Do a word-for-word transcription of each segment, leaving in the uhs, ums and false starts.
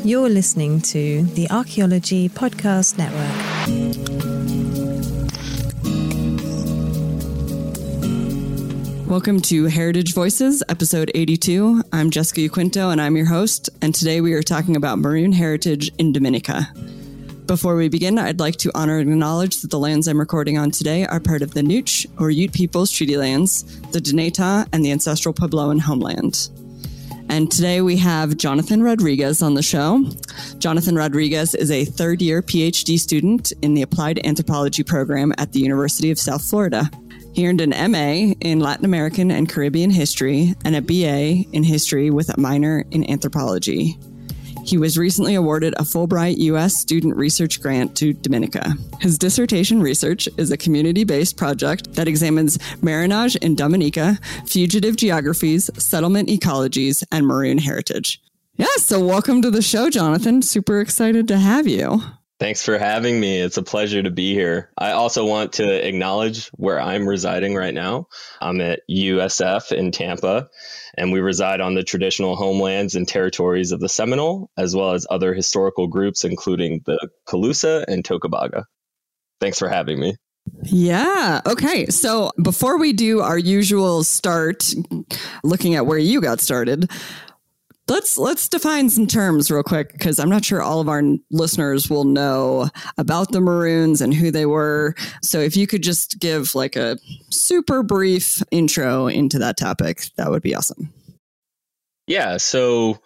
You're listening to the Archaeology Podcast Network. Welcome to Heritage Voices, episode eighty-two. I'm Jessica Yaquinto, and I'm your host, and today we are talking about maroon heritage in Dominica. Before we begin, I'd like to honor and acknowledge that the lands I'm recording on today are part of the Nooch, or Ute Peoples Treaty Lands, the Dinétah, and the ancestral Puebloan homeland. And today we have Jonathan Rodriguez on the show. Jonathan Rodriguez is a third-year P H D student in the Applied Anthropology program at the University of South Florida. He earned an M A in Latin American and Caribbean history and a B A in history with a minor in anthropology. He was recently awarded a Fulbright U S student research grant to Dominica. His dissertation research is a community-based project that examines marronage in Dominica, fugitive geographies, settlement ecologies, and maroon heritage. Yeah, so welcome to the show, Jonathan. Super excited to have you. Thanks for having me. It's a pleasure to be here. I also want to acknowledge where I'm residing right now. I'm at U S F in Tampa, and we reside on the traditional homelands and territories of the Seminole, as well as other historical groups, including the Calusa and Tocobaga. Thanks for having me. Yeah. Okay. So before we do our usual start, looking at where you got started, Let's let's define some terms real quick, because I'm not sure all of our listeners will know about the Maroons and who they were. So if you could just give like a super brief intro into that topic, that would be awesome. Yeah. So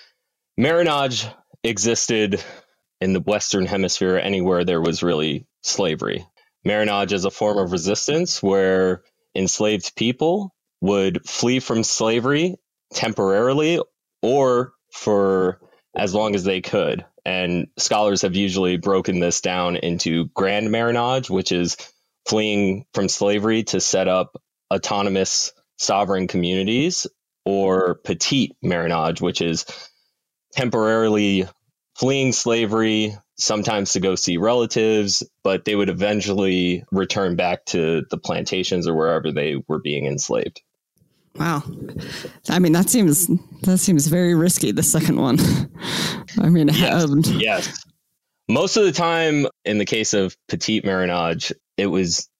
marronage existed in the Western Hemisphere anywhere there was really slavery. Marronage is a form of resistance where enslaved people would flee from slavery temporarily or for as long as they could. And scholars have usually broken this down into grand marronage, which is fleeing from slavery to set up autonomous sovereign communities, or petite marronage, which is temporarily fleeing slavery, sometimes to go see relatives, but they would eventually return back to the plantations or wherever they were being enslaved. Wow. I mean, that seems that seems very risky, the second one. I mean, yes, um, yes. Most of the time, in the case of petite marronage, it was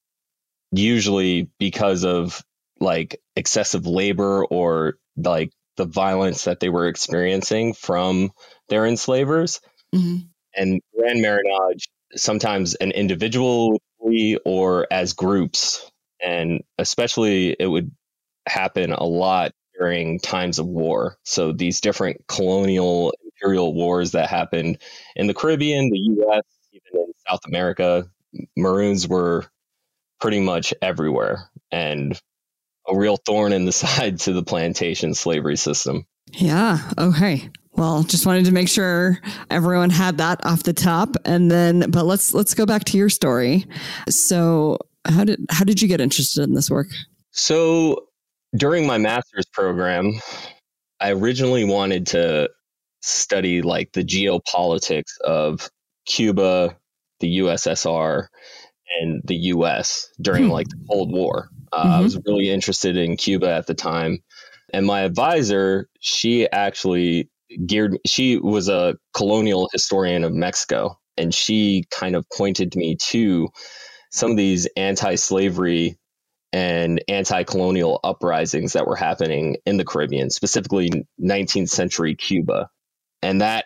usually because of like excessive labor or like the violence that they were experiencing from their enslavers. Mm-hmm. And grand marronage, sometimes an individually or as groups, and especially it would happen a lot during times of war. So these different colonial imperial wars that happened in the Caribbean, the U S, even in South America, Maroons were pretty much everywhere and a real thorn in the side to the plantation slavery system. Yeah. Okay. Well, just wanted to make sure everyone had that off the top. And then, but let's let's go back to your story. So how did how did you get interested in this work? So during my master's program, I originally wanted to study like the geopolitics of Cuba, the U S S R, and the U S during hmm. like the Cold War. Uh, mm-hmm. I was really interested in Cuba at the time. And my advisor, she actually geared, she was a colonial historian of Mexico. And she kind of pointed me to some of these anti-slavery and anti-colonial uprisings that were happening in the Caribbean, specifically nineteenth century Cuba. And that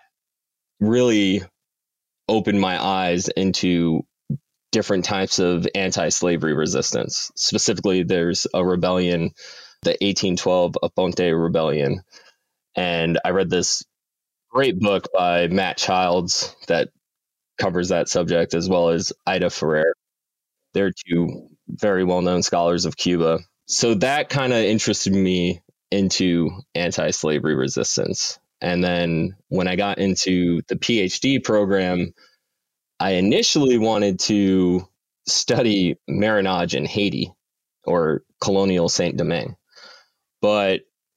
really opened my eyes into different types of anti-slavery resistance. Specifically, there's a rebellion, the eighteen twelve Aponte Rebellion. And I read this great book by Matt Childs that covers that subject, as well as Ida Ferrer. They're two very well-known scholars of Cuba. So that kind of interested me into anti-slavery resistance. And then when I got into the PhD program, I initially wanted to study marronage in Haiti or colonial Saint-Domingue. But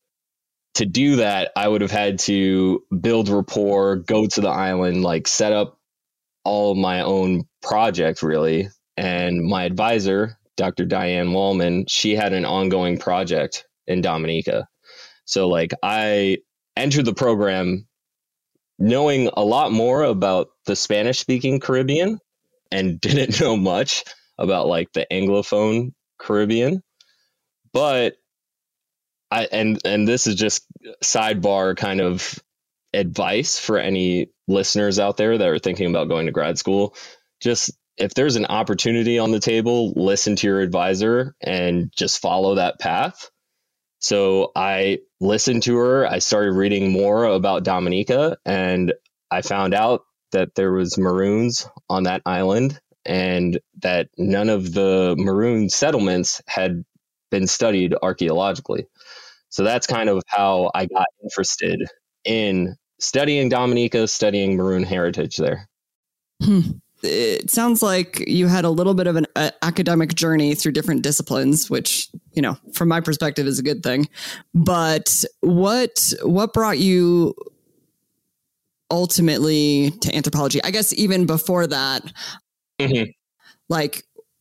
to do that, I would have had to build rapport, go to the island, like set up all of my own project, really. And my advisor, Doctor Diane Wallman, she had an ongoing project in Dominica. So like I entered the program knowing a lot more about the Spanish speaking Caribbean and didn't know much about like the Anglophone Caribbean. But I, and, and this is just sidebar kind of advice for any listeners out there that are thinking about going to grad school. Just if there's an opportunity on the table, listen to your advisor and just follow that path. So I listened to her. I started reading more about Dominica, and I found out that there was Maroons on that island and that none of the Maroon settlements had been studied archaeologically. So that's kind of how I got interested in studying Dominica, studying Maroon heritage there. Hmm. It sounds like you had a little bit of an uh, academic journey through different disciplines, which, you know, from my perspective is a good thing. But what what brought you ultimately to anthropology? I guess even before that, mm-hmm. like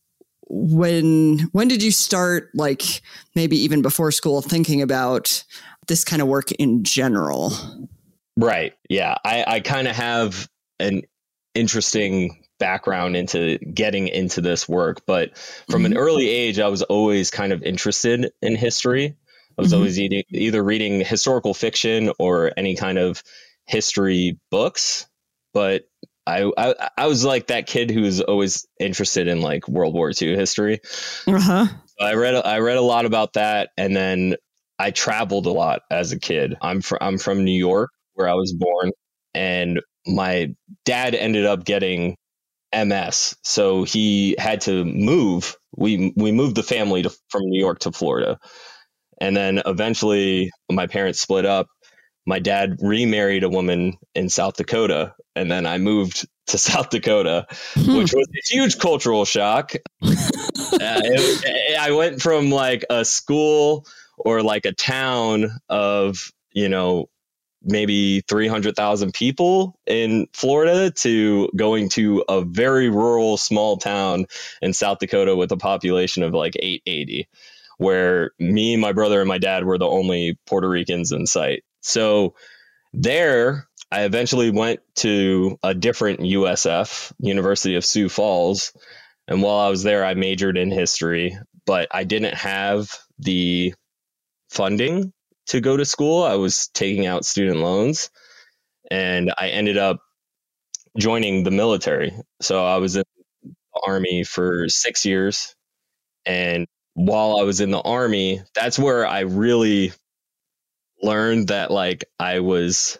when when did you start, like maybe even before school, thinking about this kind of work in general? Right. Yeah. I, I kind of have an interesting background into getting into this work, but from mm-hmm. an early age, I was always kind of interested in history. I was mm-hmm. always either, either reading historical fiction or any kind of history books. But I, I I was like that kid who was always interested in like World War Two history. Uh-huh. So I read I read a lot about that, and then I traveled a lot as a kid. I'm from I'm from New York, where I was born, and my dad ended up getting M S, so he had to move. We we moved the family to, from New York to Florida, and then eventually my parents split up. My dad remarried a woman in South Dakota, and then I moved to South Dakota, hmm. which was a huge cultural shock. uh, it, it, I went from like a school or like a town of, you know, maybe three hundred thousand people in Florida to going to a very rural small town in South Dakota with a population of like eight eighty, where me, my brother, and my dad were the only Puerto Ricans in sight. So there, I eventually went to a different U S F, University of Sioux Falls. And while I was there, I majored in history, but I didn't have the funding to go to school. I was taking out student loans, and I ended up joining the military. So I was in the Army for six years. And while I was in the Army, that's where I really learned that like I was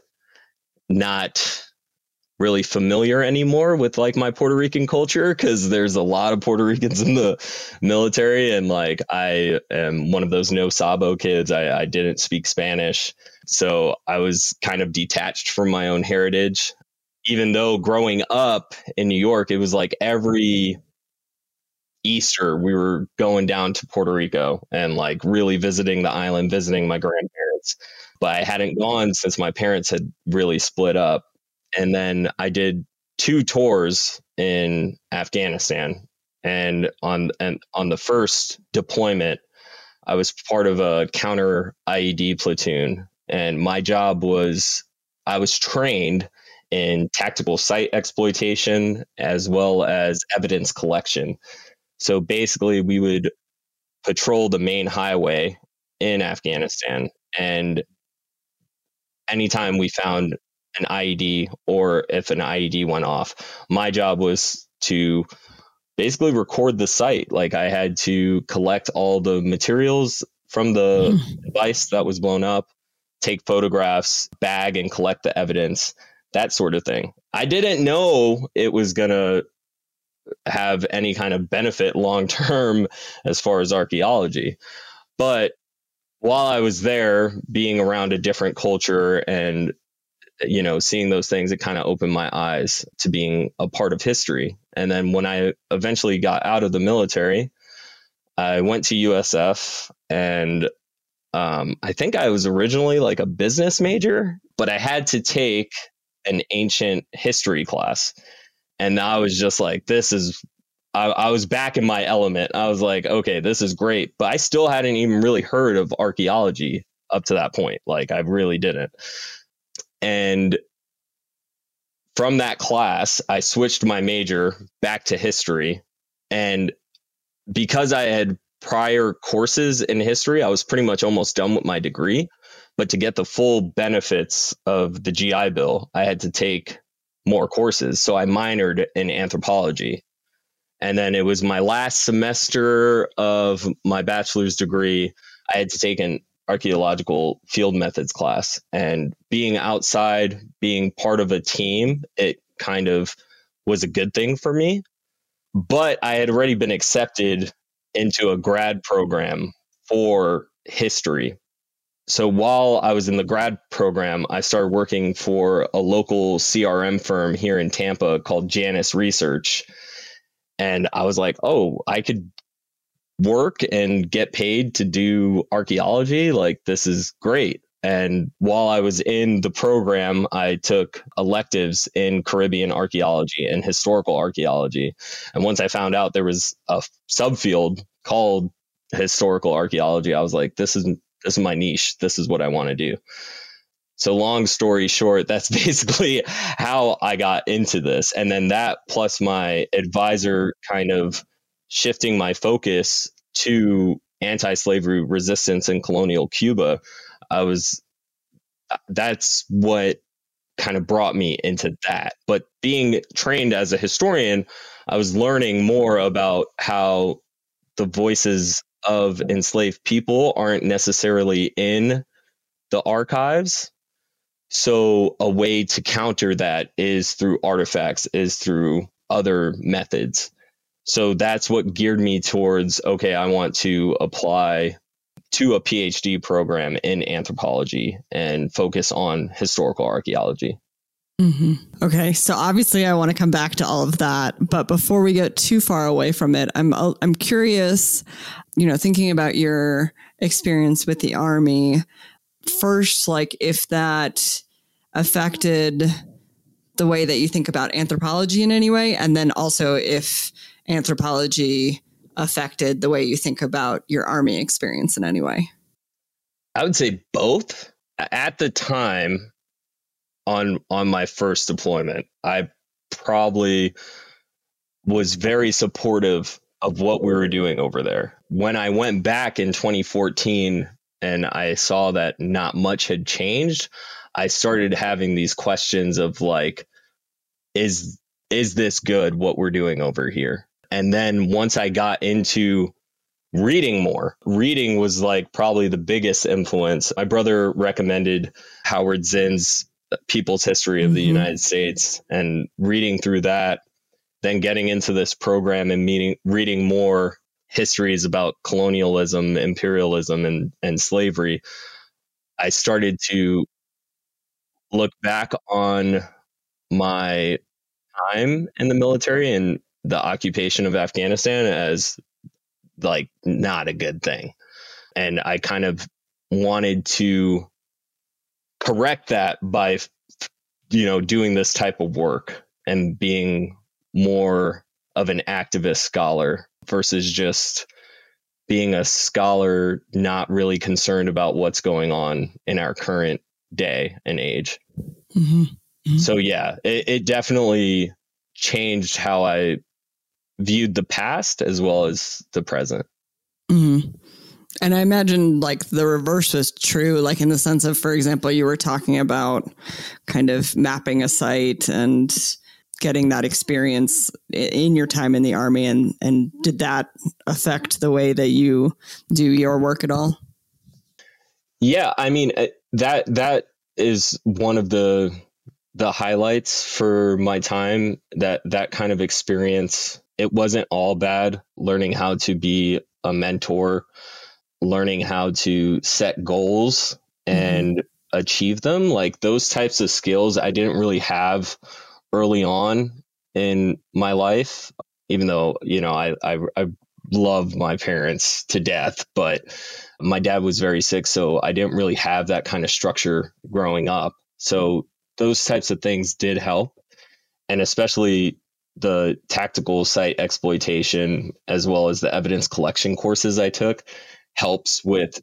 not really familiar anymore with like my Puerto Rican culture, because there's a lot of Puerto Ricans in the military, and like I am one of those no sabo kids. I, I didn't speak Spanish, so I was kind of detached from my own heritage. Even though growing up in New York, it was like every Easter we were going down to Puerto Rico and like really visiting the island, visiting my grandparents. But I hadn't gone since my parents had really split up. And then I did two tours in Afghanistan. And on and on the first deployment, I was part of a counter I E D platoon. And my job was, I was trained in tactical site exploitation as well as evidence collection. So basically, we would patrol the main highway in Afghanistan. And anytime we found an I E D, or if an I E D went off, my job was to basically record the site. Like I had to collect all the materials from the device that was blown up, take photographs, bag and collect the evidence, that sort of thing. I didn't know it was going to have any kind of benefit long term as far as archaeology. But while I was there, being around a different culture and, you know, seeing those things, it kind of opened my eyes to being a part of history. And then when I eventually got out of the military, I went to U S F, and um, I think I was originally like a business major, but I had to take an ancient history class. And I was just like, this is, I, I was back in my element. I was like, okay, this is great. But I still hadn't even really heard of archaeology up to that point. Like I really didn't. And from that class, I switched my major back to history. And because I had prior courses in history, I was pretty much almost done with my degree. But to get the full benefits of the G I Bill, I had to take more courses. So I minored in anthropology. And then it was my last semester of my bachelor's degree. I had to take an archaeological field methods class, and being outside, being part of a team, it kind of was a good thing for me. But I had already been accepted into a grad program for history. So while I was in the grad program, I started working for a local C R M firm here in Tampa called Janus Research. And I was like, oh, I could work and get paid to do archaeology. Like, this is great. And while I was in the program, I took electives in Caribbean archaeology and historical archaeology. And once I found out there was a subfield called historical archaeology, I was like, this is this is my niche. This is what I want to do. So long story short, that's basically how I got into this. And then that plus my advisor kind of shifting my focus to anti-slavery resistance in colonial Cuba, I was, that's what kind of brought me into that. But being trained as a historian, I was learning more about how the voices of enslaved people aren't necessarily in the archives. So a way to counter that is through artifacts, is through other methods. So that's what geared me towards, okay, I want to apply to a PhD program in anthropology and focus on historical archaeology. Mm-hmm. Okay, so obviously I want to come back to all of that, but before we get too far away from it, I'm I'm curious, you know, thinking about your experience with the Army. First, like if that affected the way that you think about anthropology in any way, and then also if anthropology affected the way you think about your Army experience in any way. I would say both. At the time, on on my first deployment, I probably was very supportive of what we were doing over there. When I went back in twenty fourteen and I saw that not much had changed, I started having these questions of like, is is this good, what we're doing over here? And then once I got into reading more, reading was like probably the biggest influence. My brother recommended Howard Zinn's People's History of the mm-hmm. United States, and reading through that, then getting into this program and meeting, reading more histories about colonialism, imperialism, and, and slavery, I started to look back on my time in the military and the occupation of Afghanistan as like not a good thing. And I kind of wanted to correct that by, you know, doing this type of work and being more of an activist scholar versus just being a scholar not really concerned about what's going on in our current day and age. Mm-hmm. Mm-hmm. So yeah, it, it definitely changed how I viewed the past as well as the present. Mm-hmm. And I imagine like the reverse was true, like in the sense of, for example, you were talking about kind of mapping a site and getting that experience in your time in the Army. And, and did that affect the way that you do your work at all? Yeah, I mean, that that is one of the the highlights for my time, that that kind of experience. It wasn't all bad. Learning how to be a mentor, learning how to set goals and mm-hmm. achieve them, like those types of skills I didn't really have early on in my life, even though, you know, I, I, I love my parents to death, but my dad was very sick. So I didn't really have that kind of structure growing up. So those types of things did help. And especially the tactical site exploitation, as well as the evidence collection courses I took, helps with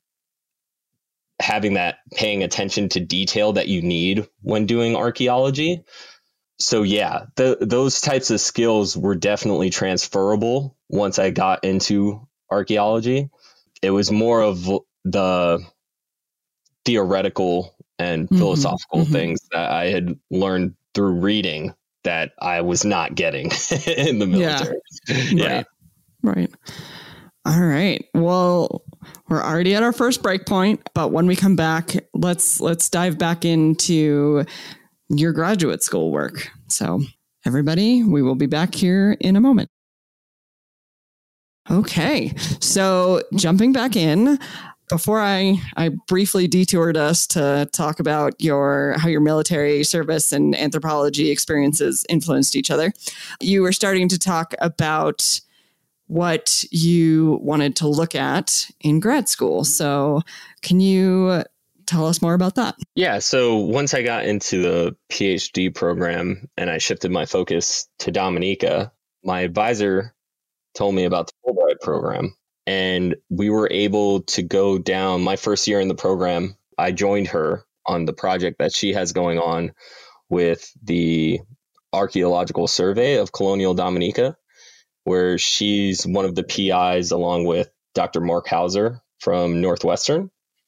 having that paying attention to detail that you need when doing archaeology. so yeah, the, those types of skills were definitely transferable once I got into archaeology. It was more of the theoretical and Mm-hmm, philosophical mm-hmm. things that I had learned through reading that I was not getting in the military. Yeah. Yeah. Right. Right. All right. Well, we're already at our first break point, but when we come back, let's let's dive back into your graduate school work. So, everybody, we will be back here in a moment. Okay. So, jumping back in, before I, I briefly detoured us to talk about your how your military service and anthropology experiences influenced each other, you were starting to talk about what you wanted to look at in grad school. So can you tell us more about that? Yeah. So once I got into the PhD program and I shifted my focus to Dominica, my advisor told me about the Fulbright program. And we were able to go down my first year in the program. I joined her on the project that she has going on with the archaeological survey of colonial Dominica, where she's one of the P Is along with Doctor Mark Hauser from Northwestern.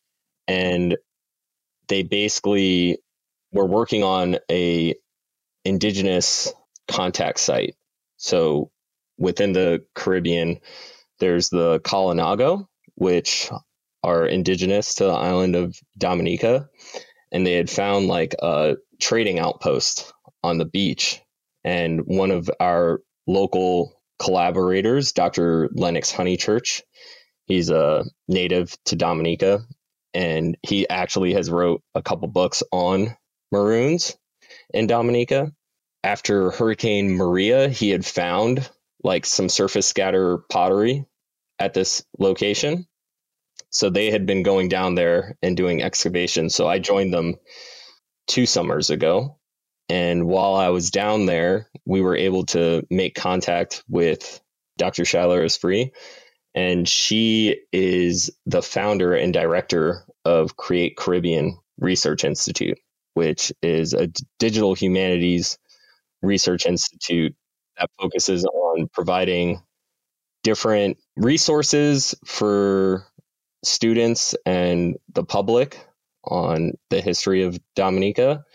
And they basically were working on a indigenous contact site. So within the Caribbean, there's the Kalinago, which are indigenous to the island of Dominica. And they had found like a trading outpost on the beach. And one of our local collaborators, Doctor Lennox Honeychurch, he's a native to Dominica, and he actually has wrote a couple books on maroons in Dominica. After Hurricane Maria, he had found like some surface scatter pottery at this location. So they had been going down there and doing excavations. So I joined them two summers ago. And while I was down there, we were able to make contact with Doctor Shyler Esprit. And she is the founder and director of Create Caribbean Research Institute, which is a digital humanities research institute that focuses on providing different resources for students and the public on the history of Dominica,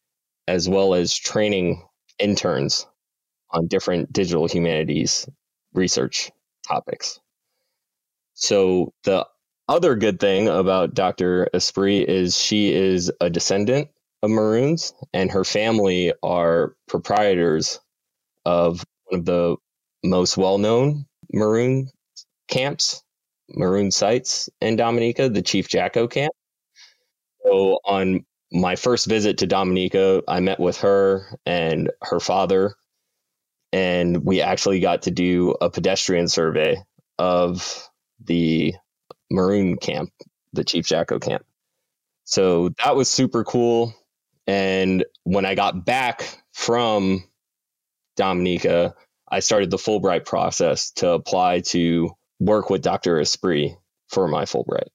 as well as training interns on different digital humanities research topics. So the other good thing about Doctor Esprit is she is a descendant of Maroons, and her family are proprietors of one of the most well-known Maroon camps, Maroon sites in Dominica, the Chief Jacko camp. So on my first visit to Dominica, I met with her and her father, and we actually got to do a pedestrian survey of the Maroon camp, the Chief Jacko camp. So that was super cool. And when I got back from Dominica, I started the Fulbright process to apply to work with Doctor Esprit for my Fulbright.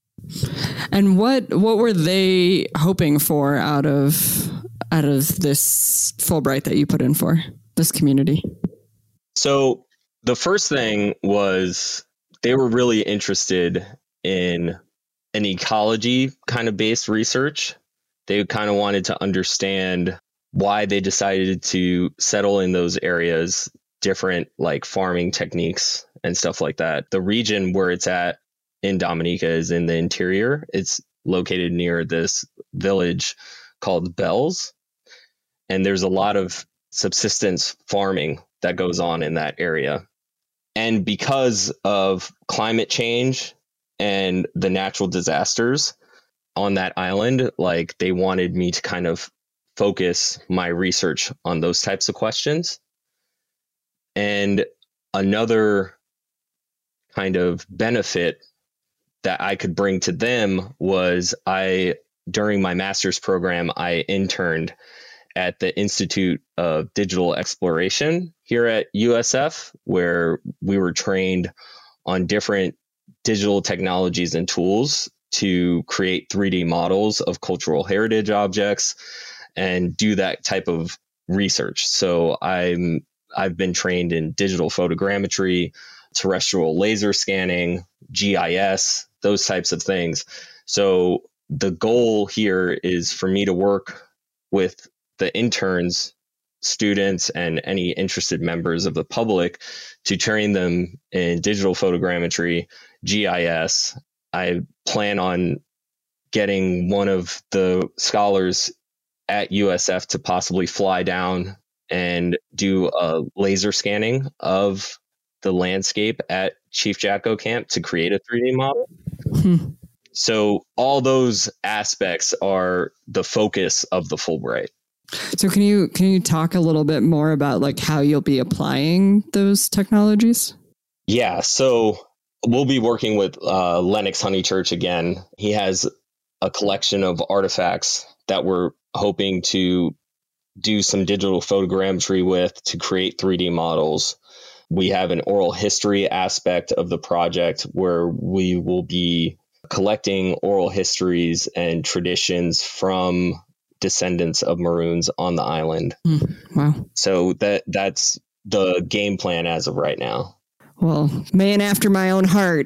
And what what were they hoping for out of out of this Fulbright that you put in for this community? So the first thing was they were really interested in an ecology kind of based research. They kind of wanted to understand why they decided to settle in those areas, different like farming techniques and stuff like that. The region where it's at in Dominica is in the interior. It's located near this village called Bells. And there's a lot of subsistence farming that goes on in that area. And because of climate change and the natural disasters on that island, like they wanted me to kind of focus my research on those types of questions. And another kind of benefit that I could bring to them was I, during my master's program, I interned at the Institute of Digital Exploration here at U S F, where we were trained on different digital technologies and tools to create three D models of cultural heritage objects and do that type of research. So I'm I've been trained in digital photogrammetry, terrestrial laser scanning, G I S, those types of things. So the goal here is for me to work with the interns, students, and any interested members of the public to train them in digital photogrammetry, G I S. I plan on getting one of the scholars at U S F to possibly fly down and do a laser scanning of the landscape at Chief Jacko Camp to create a three D model. Hmm. So all those aspects are the focus of the Fulbright. So can you can you talk a little bit more about like how you'll be applying those technologies? Yeah, so we'll be working with uh, Lennox Honeychurch again. He has a collection of artifacts that we're hoping to do some digital photogrammetry with to create three D models. We have an oral history aspect of the project where we will be collecting oral histories and traditions from descendants of Maroons on the island. Mm, wow. So that that's the game plan as of right now. Well, man after my own heart,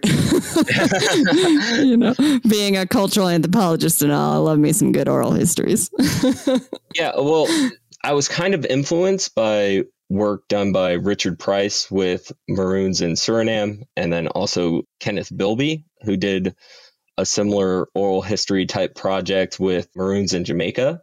you know, being a cultural anthropologist and all, I love me some good oral histories. Yeah, well, I was kind of influenced by work done by Richard Price with Maroons in Suriname, and then also Kenneth Bilby, who did a similar oral history type project with Maroons in Jamaica.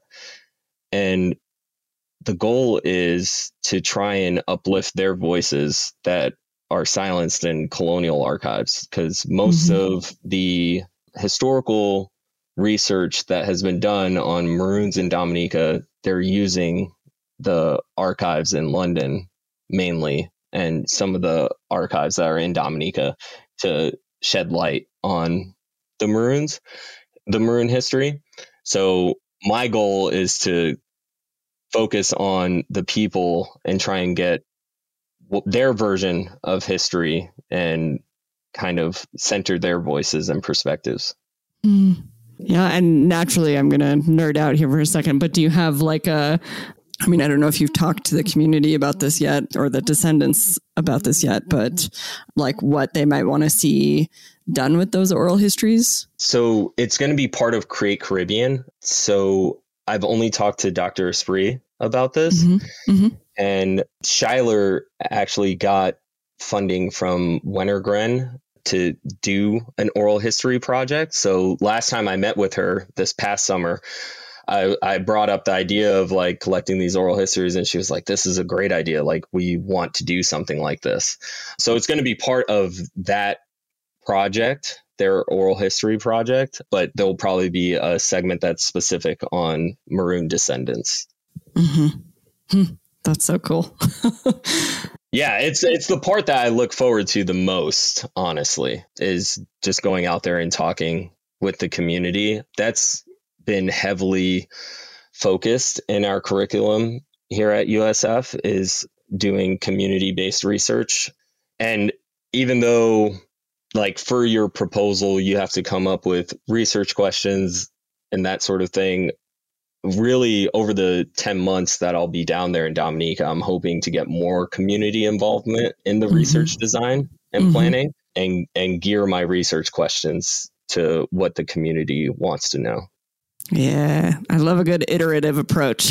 And the goal is to try and uplift their voices that are silenced in colonial archives, because most mm-hmm. of the historical research that has been done on Maroons in Dominica, they're using the archives in London mainly, and some of the archives that are in Dominica to shed light on the Maroons, the Maroon history. So my goal is to focus on the people and try and get their version of history and kind of center their voices and perspectives. Mm. Yeah. And naturally, I'm going to nerd out here for a second, but do you have like a, I mean, I don't know if you've talked to the community about this yet or the descendants about this yet, but like what they might want to see done with those oral histories? So it's going to be part of Create Caribbean. So I've only talked to Doctor Esprit about this. Mm-hmm. Mm-hmm. And Schuyler actually got funding from Wenner-Gren to do an oral history project. So last time I met with her this past summer, I, I brought up the idea of like collecting these oral histories, and she was like, this is a great idea. Like, we want to do something like this. So it's going to be part of that project, their oral history project, but there'll probably be a segment that's specific on Maroon descendants. Mm-hmm. Hmm. That's so cool. Yeah, it's it's the part that I look forward to the most, honestly, is just going out there and talking with the community. That's been heavily focused in our curriculum here at U S F, is doing community-based research. And even though, like, for your proposal, you have to come up with research questions and that sort of thing, really over the ten months that I'll be down there in Dominica, I'm hoping to get more community involvement in the mm-hmm. research design and mm-hmm. planning, and, and gear my research questions to what the community wants to know. Yeah, I love a good iterative approach.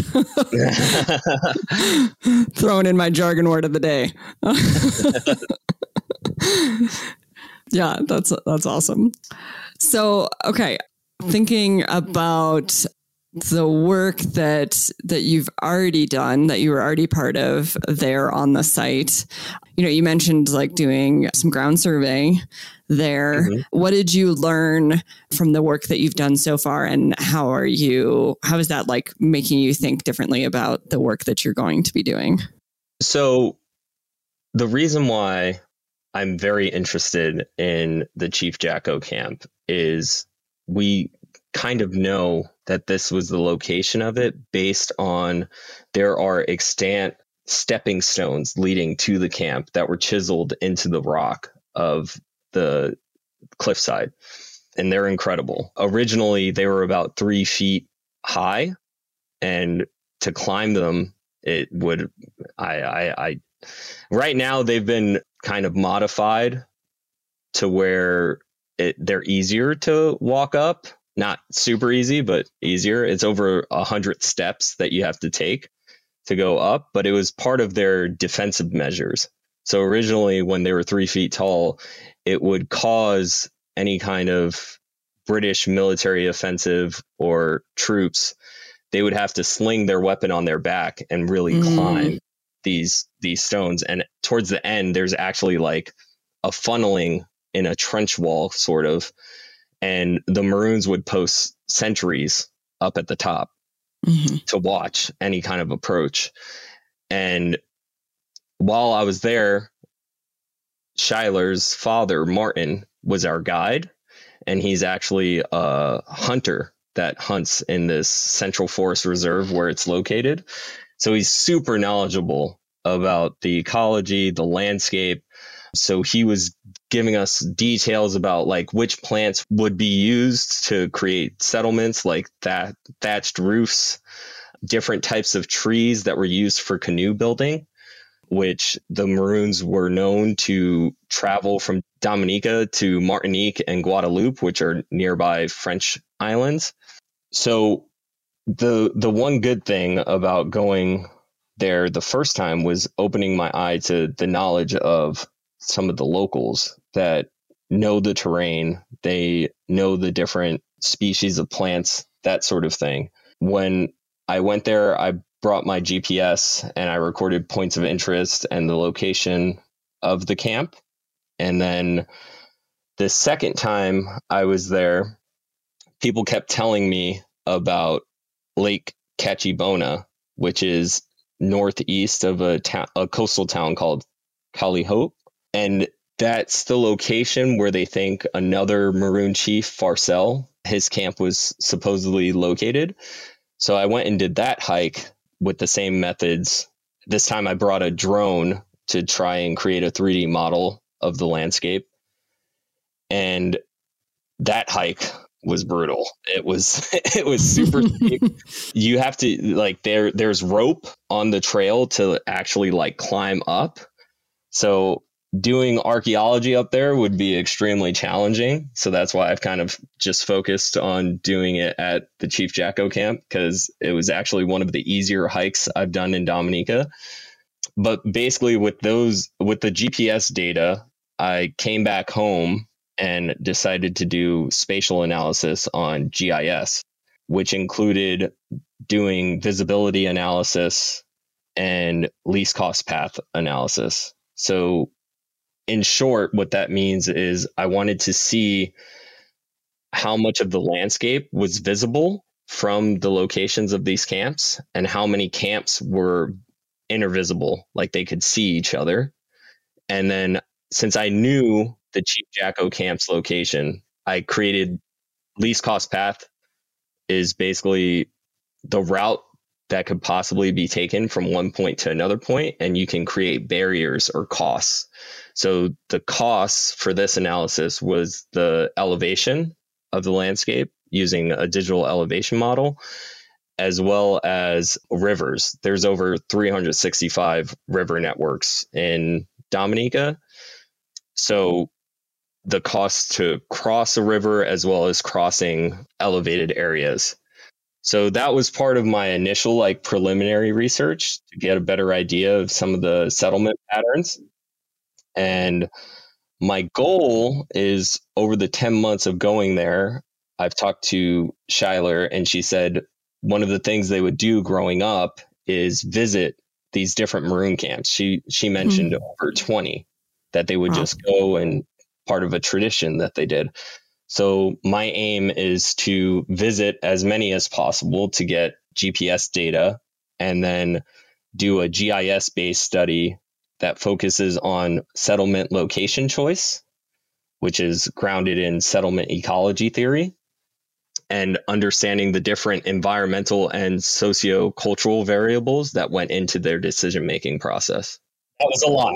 Throwing in my jargon word of the day. Yeah, that's that's awesome. So, okay, thinking about the work that that you've already done, that you were already part of there on the site. You know, you mentioned like doing some ground survey there. Mm-hmm. What did you learn from the work that you've done so far, and how are you, how is that like making you think differently about the work that you're going to be doing? So the reason why I'm very interested in the Chief Jacko camp is we kind of know that this was the location of it based on there are extant stepping stones leading to the camp that were chiseled into the rock of the cliffside. And they're incredible. Originally, they were about three feet high, and to climb them, it would, I, I, I, right now they've been kind of modified to where it, they're easier to walk up, not super easy, but easier. It's over a hundred steps that you have to take to go up, but it was part of their defensive measures. So originally when they were three feet tall, it would cause any kind of British military offensive or troops, they would have to sling their weapon on their back and really mm. climb these these stones. And towards the end, there's actually like a funneling in a trench wall, sort of, and the Maroons would post sentries up at the top mm-hmm. to watch any kind of approach. And while I was there, Schuyler's father, Martin, was our guide, and he's actually a hunter that hunts in this Central Forest Reserve where it's located. So he's super knowledgeable about the ecology, the landscape. So he was giving us details about like which plants would be used to create settlements, like that thatched roofs, different types of trees that were used for canoe building, which the Maroons were known to travel from Dominica to Martinique and Guadeloupe, which are nearby French islands. So the the one good thing about going there the first time was opening my eye to the knowledge of some of the locals that know the terrain. They know the different species of plants, that sort of thing. When I went there, I brought my G P S and I recorded points of interest and the location of the camp. And then the second time I was there, people kept telling me about Lake Cachibona, which is northeast of a, ta- a coastal town called Calihote. And that's the location where they think another Maroon chief, Farcel, his camp was supposedly located. So I went and did that hike with the same methods. This time I brought a drone to try and create a three D model of the landscape. And that hike was brutal. It was it was super steep. You have to like there there's rope on the trail to actually like climb up. So doing archaeology up there would be extremely challenging. So that's why I've kind of just focused on doing it at the Chief Jacko camp, because it was actually one of the easier hikes I've done in Dominica. But basically with those, with the G P S data, I came back home and decided to do spatial analysis on G I S, which included doing visibility analysis and least cost path analysis. So in short, what that means is I wanted to see how much of the landscape was visible from the locations of these camps and how many camps were intervisible, like they could see each other. And then since I knew the Chief Jacko camp's location, I created least cost path is basically the route that could possibly be taken from one point to another point, and you can create barriers or costs. So the costs for this analysis was the elevation of the landscape using a digital elevation model, as well as rivers. There's over three hundred sixty-five river networks in Dominica. So the cost to cross a river as well as crossing elevated areas. So that was part of my initial like preliminary research to get a better idea of some of the settlement patterns. And my goal is over the ten months of going there, I've talked to Schuyler and she said one of the things they would do growing up is visit these different Maroon camps. She she mentioned mm-hmm. over twenty that they would wow. just go, and part of a tradition that they did. So my aim is to visit as many as possible to get G P S data and then do a G I S-based study that focuses on settlement location choice, which is grounded in settlement ecology theory, and understanding the different environmental and socio-cultural variables that went into their decision-making process. That was a lot.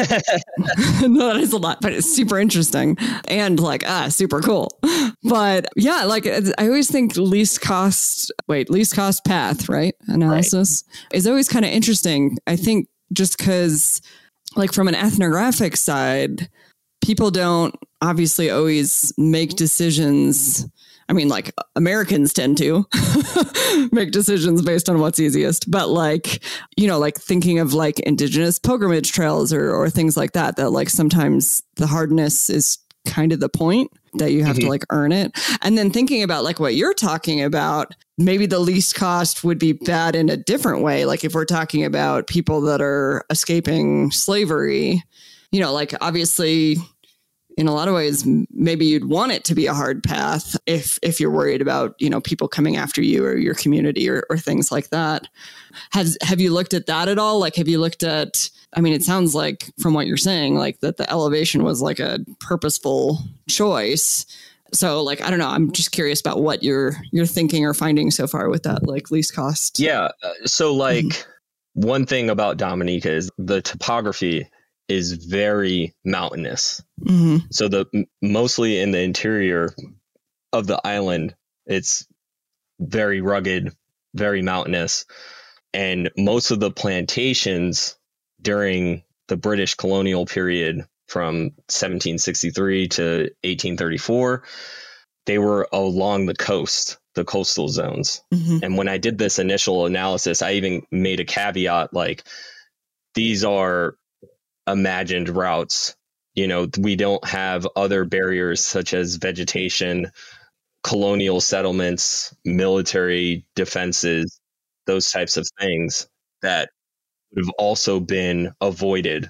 No, that is a lot, but it's super interesting and like, ah, super cool. But yeah, like I always think least cost, wait, least cost path, right? Analysis right. is always kind of interesting. I think just because like from an ethnographic side, people don't obviously always make decisions. I mean, like Americans tend to make decisions based on what's easiest. But like, you know, like thinking of like indigenous pilgrimage trails or, or things like that, that like sometimes the hardness is kind of the point that you have mm-hmm. to like earn it. And then thinking about like what you're talking about, maybe the least cost would be bad in a different way. Like if we're talking about people that are escaping slavery, you know, like obviously in a lot of ways, maybe you'd want it to be a hard path if if you're worried about, you know, people coming after you or your community or, or things like that. Has have you looked at that at all? Like, have you looked at, I mean, it sounds like from what you're saying, like that the elevation was like a purposeful choice. So like, I don't know, I'm just curious about what you're you're thinking or finding so far with that, like least cost. Yeah. So like mm-hmm. one thing about Dominica is the topography is very mountainous. Mm-hmm. So the mostly in the interior of the island, it's very rugged, very mountainous. And most of the plantations during the British colonial period from seventeen sixty-three to eighteen thirty-four, they were along the coast, the coastal zones. Mm-hmm. And when I did this initial analysis, I even made a caveat like, these are imagined routes. You know, we don't have other barriers such as vegetation, colonial settlements, military defenses, those types of things that would have also been avoided.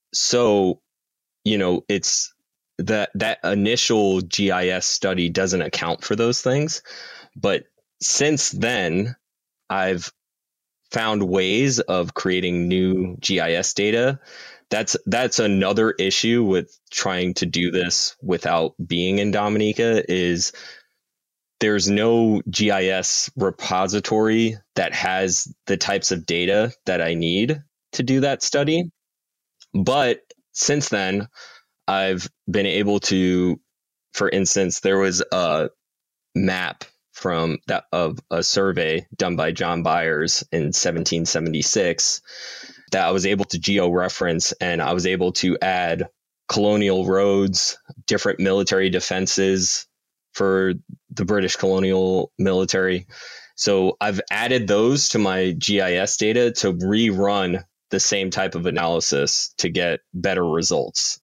So, you know, it's that that initial G I S study doesn't account for those things. But since then, I've found ways of creating new G I S data. That's that's another issue with trying to do this without being in Dominica is there's no G I S repository that has the types of data that I need to do that study. But since then, I've been able to, for instance, there was a map from that of a survey done by John Byers in seventeen seventy-six that I was able to geo-reference, and I was able to add colonial roads, different military defenses for the British colonial military. So I've added those to my G I S data to rerun the same type of analysis to get better results.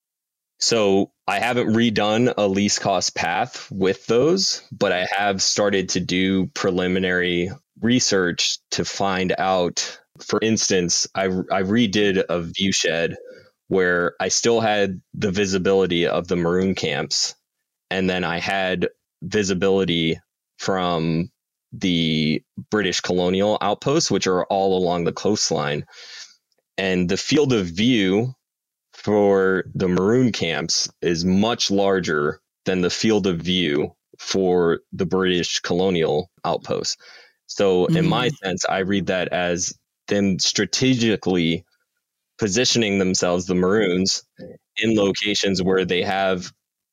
So I haven't redone a least cost path with those, but I have started to do preliminary research to find out. For instance, I, I redid a viewshed where I still had the visibility of the maroon camps, and then I had visibility from the British colonial outposts, which are all along the coastline. And the field of view for the maroon camps is much larger than the field of view for the British colonial outposts. So mm-hmm. in my sense, I read that as them strategically positioning themselves, the Maroons, in locations where they have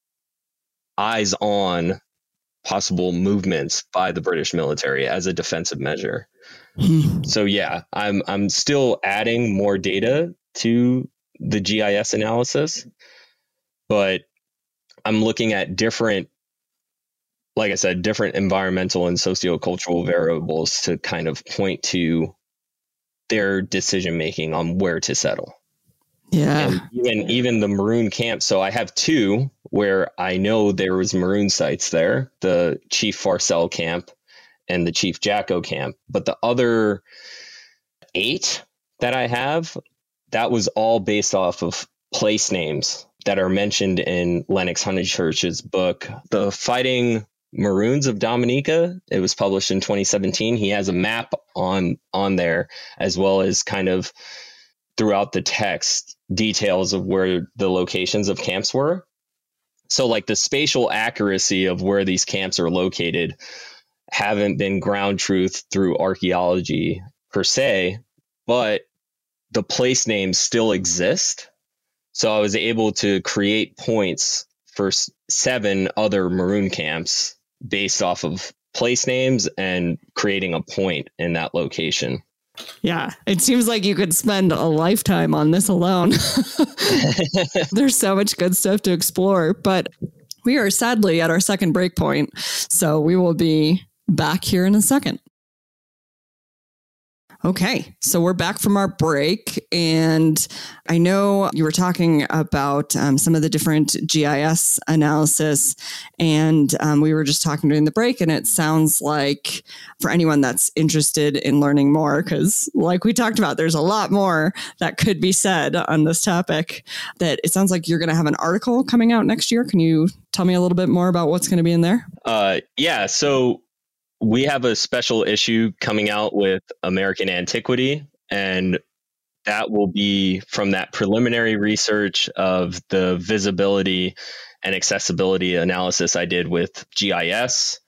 eyes on possible movements by the British military as a defensive measure. So yeah, I'm I'm still adding more data to the G I S analysis, but I'm looking at different, like I said, different environmental and sociocultural variables to kind of point to their decision making on where to settle. Yeah. And even even the maroon camp. So I have two where I know there was maroon sites there, the Chief Farcell camp and the Chief Jacko camp. But the other eight that I have, that was all based off of place names that are mentioned in Lennox Honeychurch's book, The Fighting Maroons of Dominica. It was published in twenty seventeen. He has a map on on there, as well as kind of throughout the text details of where the locations of camps were. So like the spatial accuracy of where these camps are located haven't been ground truth through archaeology per se, but the place names still exist. So I was able to create points for seven other maroon camps based off of place names and creating a point in that location. Yeah, it seems like you could spend a lifetime on this alone. There's so much good stuff to explore, but we are sadly at our second break point, so we will be back here in a second. Okay, so we're back from our break, and I know you were talking about um, some of the different G I S analysis, and um, we were just talking during the break, and it sounds like for anyone that's interested in learning more, because like we talked about, there's a lot more that could be said on this topic, that it sounds like you're going to have an article coming out next year. Can you tell me a little bit more about what's going to be in there? Uh, yeah, so we have a special issue coming out with American Antiquity, and that will be from that preliminary research of the visibility and accessibility analysis I did with G I S.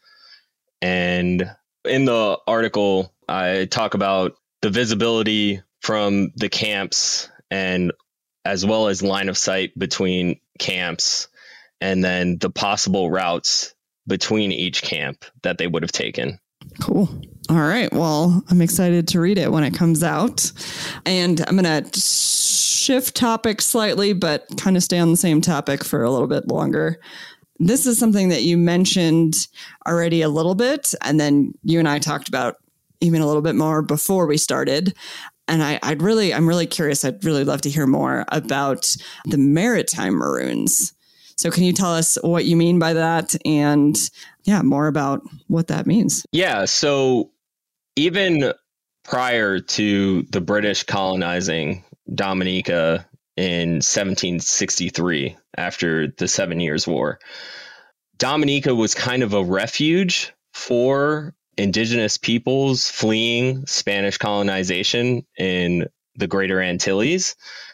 And in the article, I talk about the visibility from the camps and as well as line of sight between camps, and then the possible routes between each camp that they would have taken. Cool. All right. Well, I'm excited to read it when it comes out. And I'm going to shift topics slightly, but kind of stay on the same topic for a little bit longer. This is something that you mentioned already a little bit, and then you and I talked about even a little bit more before we started. And I, I'd really, I'm really curious. I'd really love to hear more about the maritime maroons. So can you tell us what you mean by that, and yeah, more about what that means? Yeah. So even prior to the British colonizing Dominica in seventeen sixty-three, after the Seven Years' War, Dominica was kind of a refuge for indigenous peoples fleeing Spanish colonization in the Greater Antilles.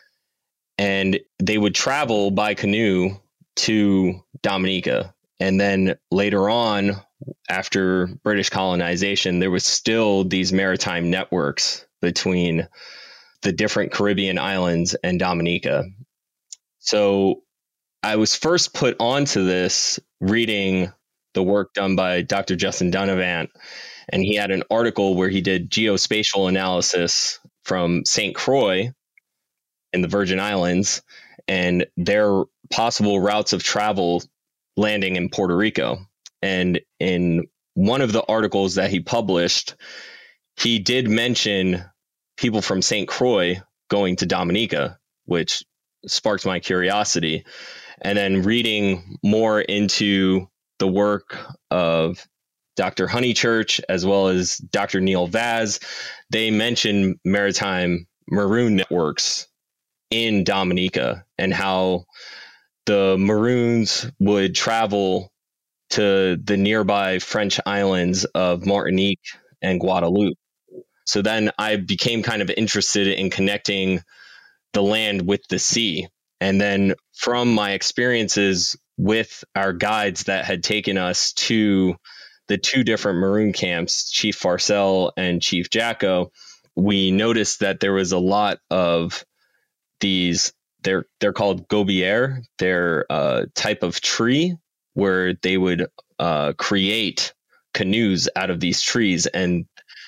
And they would travel by canoe to Dominica. And then later on, after British colonization, there was still these maritime networks between the different Caribbean islands and Dominica. So I was first put onto this reading the work done by Doctor Justin Dunavant, and he had an article where he did geospatial analysis from Saint Croix in the Virgin Islands and their possible routes of travel landing in Puerto Rico. And in one of the articles that he published, he did mention people from Saint Croix going to Dominica, which sparked my curiosity. And then reading more into the work of Doctor Honeychurch, as well as Doctor Neil Vaz, they mention maritime maroon networks in Dominica and how the Maroons would travel to the nearby French islands of Martinique and Guadeloupe. So then I became kind of interested in connecting the land with the sea. And then from my experiences with our guides that had taken us to the two different maroon camps, Chief Farcel and Chief Jacko, we noticed that there was a lot of these, they're they're called gobier. They're a type of tree where they would uh, create canoes out of these trees. And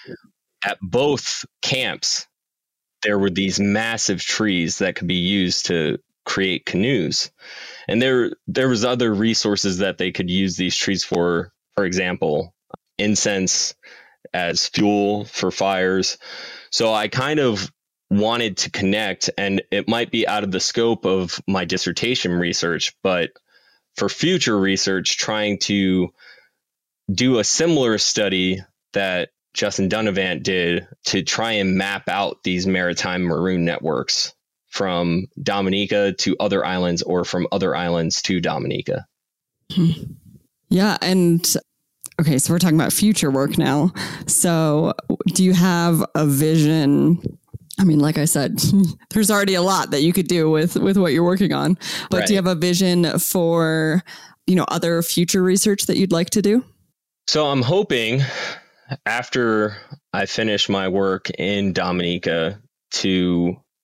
at both camps, there were these massive trees that could be used to create canoes. And there there was other resources that they could use these trees for. For example, incense as fuel for fires. So I kind of wanted to connect, and it might be out of the scope of my dissertation research, but for future research, trying to do a similar study that Justin Dunavant did to try and map out these maritime maroon networks from Dominica to other islands or from other islands to Dominica. Hmm. Yeah. And okay, so we're talking about future work now. So do you have a vision? I mean, like I said, there's already a lot that you could do with, with what you're working on, but right. Do you have a vision for, you know, other future research that you'd like to do? So I'm hoping after I finish my work in Dominica to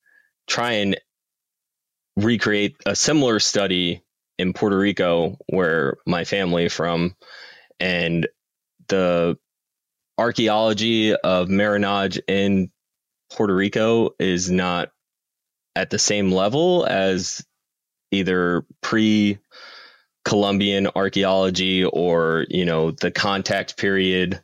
try and recreate a similar study in Puerto Rico, where my family is from, and the archaeology of Marinage in Puerto Rico is not at the same level as either pre-Columbian archaeology or, you know, the contact period.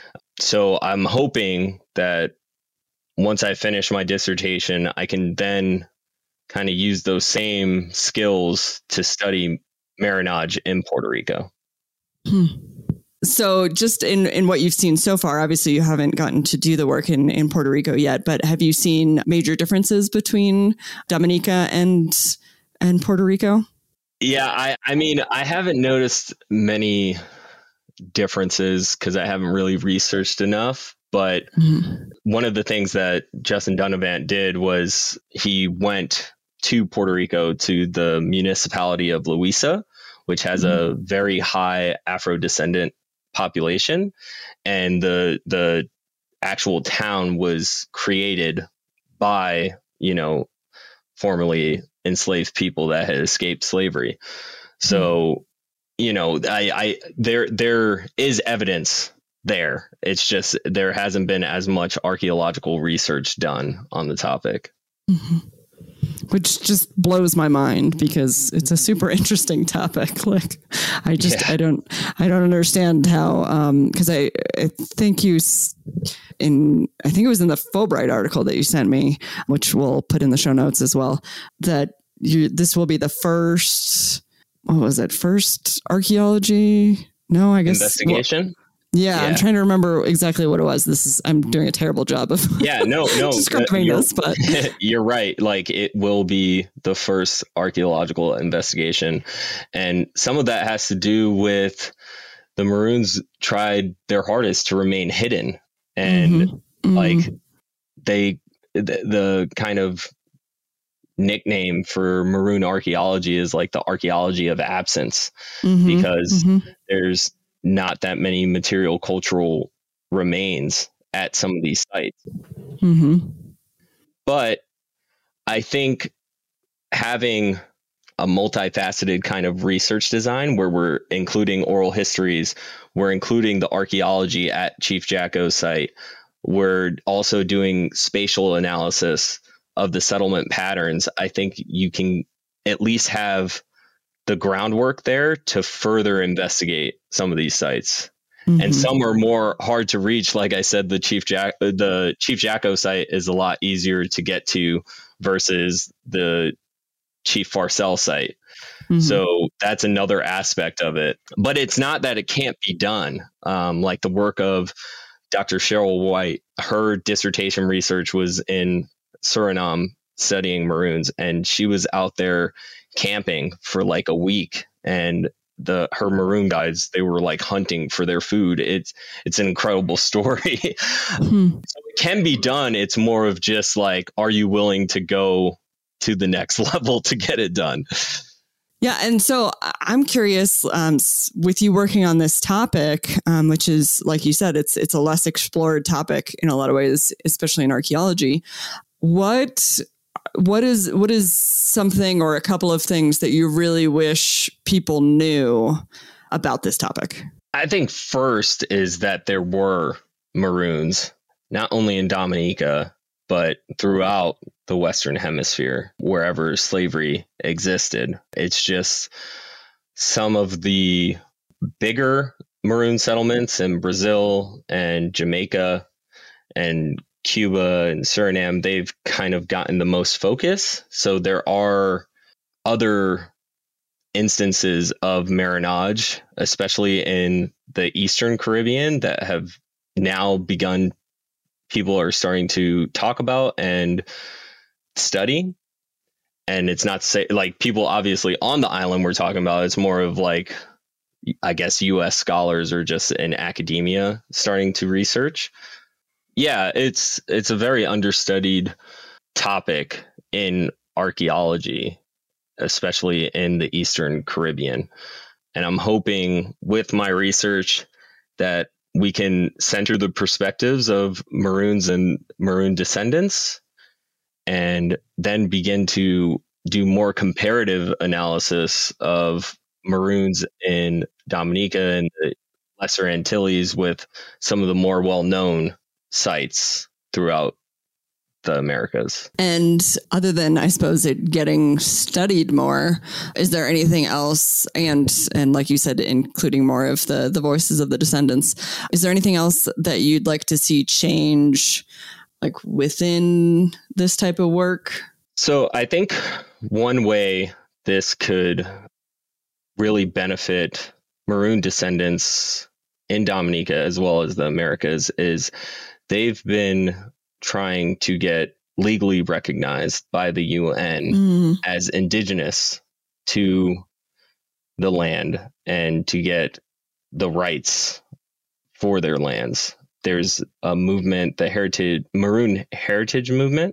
So I'm hoping that once I finish my dissertation, I can then kind of use those same skills to study Marinage in Puerto Rico. Hmm. So just in, in what you've seen so far, obviously you haven't gotten to do the work in, in Puerto Rico yet, but have you seen major differences between Dominica and and Puerto Rico? Yeah, I, I mean, I haven't noticed many differences because I haven't really researched enough. But mm-hmm. one of the things that Justin Dunavant did was he went to Puerto Rico, to the municipality of Loíza, which has mm-hmm. a very high Afro-descendant population. And the the actual town was created by, you know, formerly enslaved people that had escaped slavery. So, mm-hmm. you know, I, I there there is evidence there. It's just there hasn't been as much archaeological research done on the topic. Mm-hmm. Which just blows my mind because it's a super interesting topic. Like, I just, yeah. I don't, I don't understand how, um, cause I, I think you in, I think it was in the Fulbright article that you sent me, which we'll put in the show notes as well, that you, this will be the first, what was it? First archaeology? No, I guess. Investigation? Well, Yeah, yeah, I'm trying to remember exactly what it was. This is I'm doing a terrible job of yeah, no, no, describing this, but you're right. Like, it will be the first archaeological investigation, and some of that has to do with the Maroons tried their hardest to remain hidden, and mm-hmm. like mm-hmm. they the, the kind of nickname for Maroon archaeology is like the archaeology of absence, mm-hmm. because mm-hmm. there's not that many material cultural remains at some of these sites. Mm-hmm. But I think having a multifaceted kind of research design where we're including oral histories, we're including the archaeology at Chief Jacko's site, we're also doing spatial analysis of the settlement patterns. I think you can at least have the groundwork there to further investigate some of these sites. Mm-hmm. And some are more hard to reach. Like I said, the Chief Jack, the Chief Jacko site is a lot easier to get to versus the Chief Farcell site. Mm-hmm. So that's another aspect of it. But it's not that it can't be done. Um, like the work of Doctor Cheryl White, her dissertation research was in Suriname studying Maroons, and she was out there camping for like a week, and the her Maroon guides, they were like hunting for their food. It's it's an incredible story. Hmm. So it can be done. It's more of just like, are you willing to go to the next level to get it done? Yeah. And so I'm curious, um, with you working on this topic, um, which is, like you said, it's it's a less explored topic in a lot of ways, especially in archaeology. What What is what is something or a couple of things that you really wish people knew about this topic? I think first is that there were Maroons, not only in Dominica, but throughout the Western Hemisphere, wherever slavery existed. It's just some of the bigger Maroon settlements in Brazil and Jamaica and Cuba and Suriname, they've kind of gotten the most focus. So there are other instances of Marinage, especially in the Eastern Caribbean, that have now begun, people are starting to talk about and study. And it's not to say, like, people obviously on the island we're talking about, it's more of like, I guess, U S scholars or just in academia starting to research. Yeah, it's it's a very understudied topic in archaeology, especially in the Eastern Caribbean. And I'm hoping with my research that we can center the perspectives of Maroons and Maroon descendants and then begin to do more comparative analysis of maroons in Dominica and the Lesser Antilles with some of the more well-known sites throughout the Americas. And other than, I suppose, it getting studied more, is there anything else, and and like you said, including more of the, the voices of the descendants, is there anything else that you'd like to see change, like within this type of work? So I think one way this could really benefit maroon descendants in Dominica as well as the Americas is they've been trying to get legally recognized by the U N mm. as indigenous to the land and to get the rights for their lands. There's a movement, the Heritage Maroon Heritage Movement,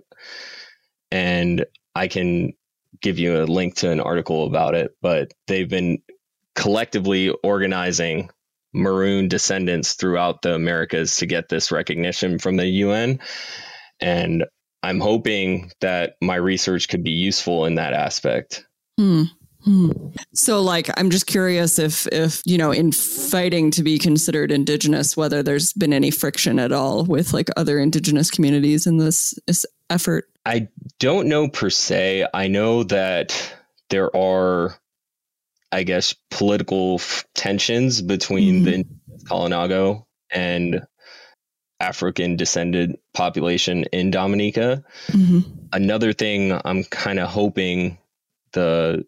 and I can give you a link to an article about it, but they've been collectively organizing maroon descendants throughout the Americas to get this recognition from the U N. And I'm hoping that my research could be useful in that aspect. Hmm. Hmm. So like, I'm just curious if, if, you know, in fighting to be considered indigenous, whether there's been any friction at all with like other indigenous communities in this, this effort. I don't know per se. I know that there are, I guess, political f- tensions between mm-hmm. the Kalinago and African descended population in Dominica. Mm-hmm. Another thing I'm kind of hoping the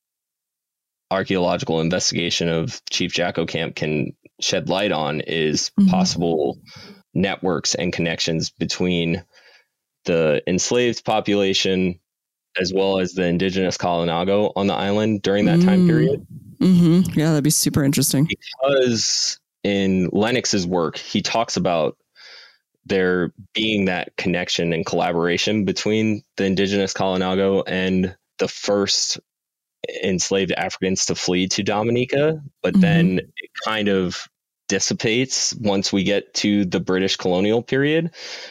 archaeological investigation of Chief Jacko Camp can shed light on is mm-hmm. possible networks and connections between the enslaved population as well as the indigenous Kalinago on the island during that mm-hmm. time period. Mm-hmm. Yeah, that'd be super interesting. Because in Lennox's work, he talks about there being that connection and collaboration between the indigenous Kalinago and the first enslaved Africans to flee to Dominica, but mm-hmm. then it kind of dissipates once we get to the British colonial period.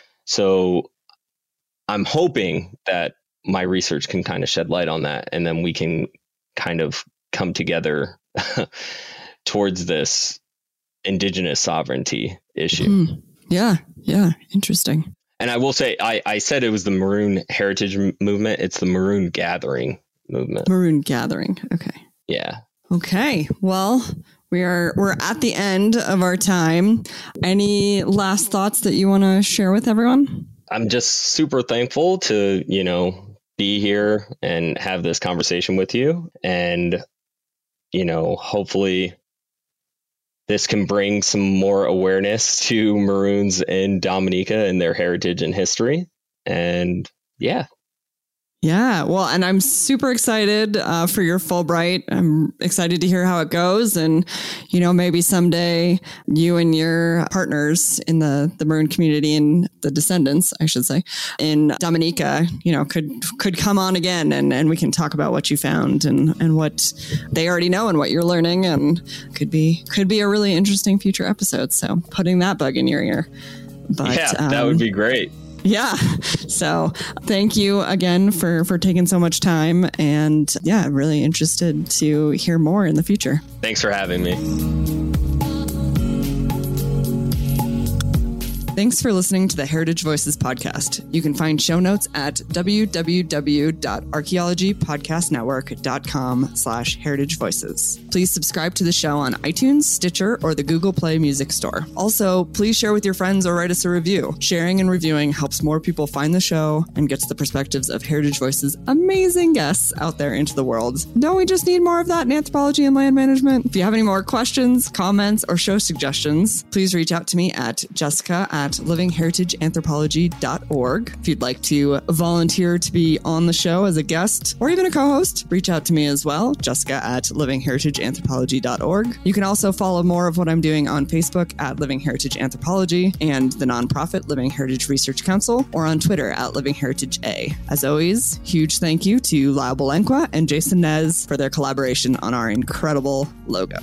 So I'm hoping that my research can kind of shed light on that, and then we can kind of come together towards this indigenous sovereignty issue. Mm. Yeah. Yeah. Interesting. And I will say, I, I said it was the Maroon Heritage M- Movement. It's the Maroon Gathering Movement. Maroon Gathering. Okay. Yeah. Okay. Well, we are, we're at the end of our time. Any last thoughts that you want to share with everyone? I'm just super thankful to, you know, be here and have this conversation with you. And, you know, hopefully this can bring some more awareness to Maroons in Dominica and their heritage and history. And yeah. Yeah. Well, and I'm super excited uh, for your Fulbright. I'm excited to hear how it goes. And, you know, maybe someday you and your partners in the, the Maroon community and the descendants, I should say, in Dominica, you know, could could come on again and, and we can talk about what you found and, and what they already know and what you're learning, and could be could be a really interesting future episode. So putting that bug in your ear. But, yeah, that um, would be great. Yeah. So thank you again for, for taking so much time. And yeah, really interested to hear more in the future. Thanks for having me. Thanks for listening to the Heritage Voices podcast. You can find show notes at www.archaeologypodcastnetwork.com slash heritage voices. Please subscribe to the show on iTunes, Stitcher, or the Google Play Music Store. Also, please share with your friends or write us a review. Sharing and reviewing helps more people find the show and gets the perspectives of Heritage Voices' amazing guests out there into the world. Don't we just need more of that in anthropology and land management? If you have any more questions, comments, or show suggestions, please reach out to me at Jessica at at living heritage anthropology dot org. If you'd like to volunteer to be on the show as a guest or even a co-host, reach out to me as well, Jessica at living heritage anthropology dot org. You can also follow more of what I'm doing on Facebook at Living Heritage Anthropology and the nonprofit Living Heritage Research Council, or on Twitter at Living Heritage A. As always, huge thank you to Lyle Belenkwa and Jason Nez for their collaboration on our incredible logo.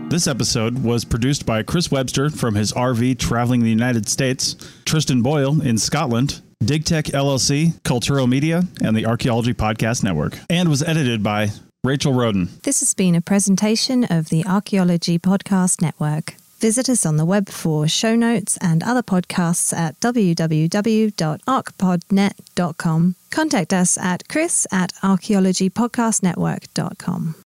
This episode was produced by Chris Webster from his R V traveling the United States, Tristan Boyle in Scotland, DigTech L L C, Cultural Media, and the Archaeology Podcast Network, and was edited by Rachel Roden. This has been a presentation of the Archaeology Podcast Network. Visit us on the web for show notes and other podcasts at w w w dot arch pod net dot com. Contact us at chris at archaeology podcast network dot com.